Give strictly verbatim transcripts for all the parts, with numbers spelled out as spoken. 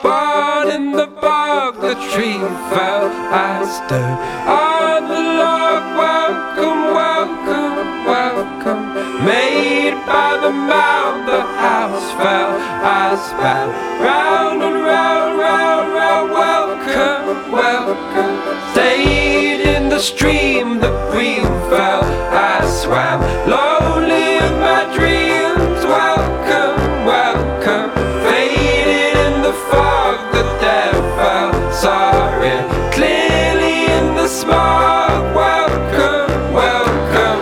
Born in the bog, the tree fell. I stood on the log. Welcome, welcome, welcome. Made by the mound, the house fell. I spat round and round, round, round. Welcome, welcome. Stayed in the stream, the bream fell. I swam lonely in my dreams. Welcome, welcome. Faded in the fog, the dead fell. Saw it clearly in the smog. Welcome, welcome.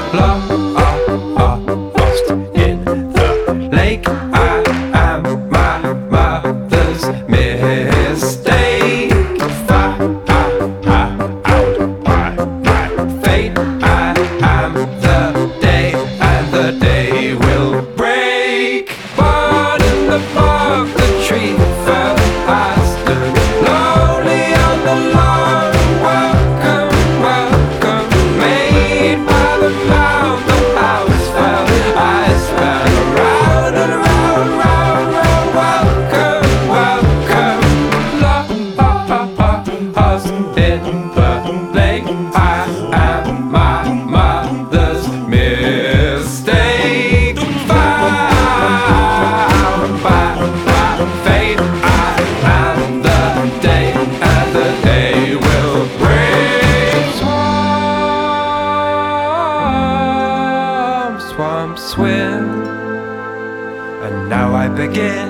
Lost in the lake. I am my mother's mistake. Far out by my fate. I am the day, and the day will break. Born in the fog, the tree fell. I stood lonely on the lawn. Welcome, welcome. Made by the mound, the house fell. I span around and around, round, round. Welcome, welcome. Lost in the lake. I am my mother's mistake. Found by my fate. I am the day, and the day will break. Swamp, swamp, swim. And now I begin.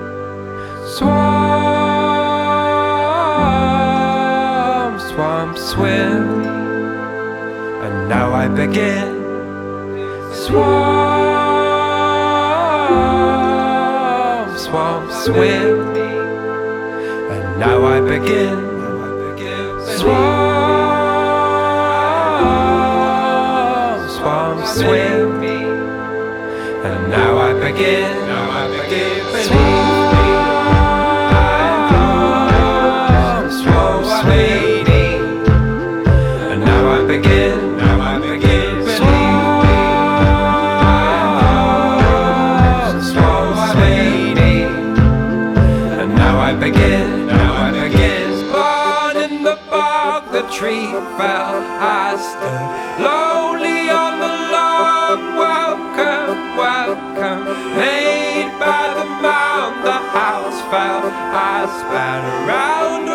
Swamp, swamp, swim. And now I begin. Swamp, swamp, swim. And now I begin. Swamp, swamp, swim. And now I begin. Now I begin. Swamp, swamp, swim. And now I begin. Now I begin. Swamp, swamp, swim. And now I begin. Now I begin. Born in the bog, the tree fell. I stood lonely on the lawn. Welcome, welcome. Made by the mound, the house fell. I span around.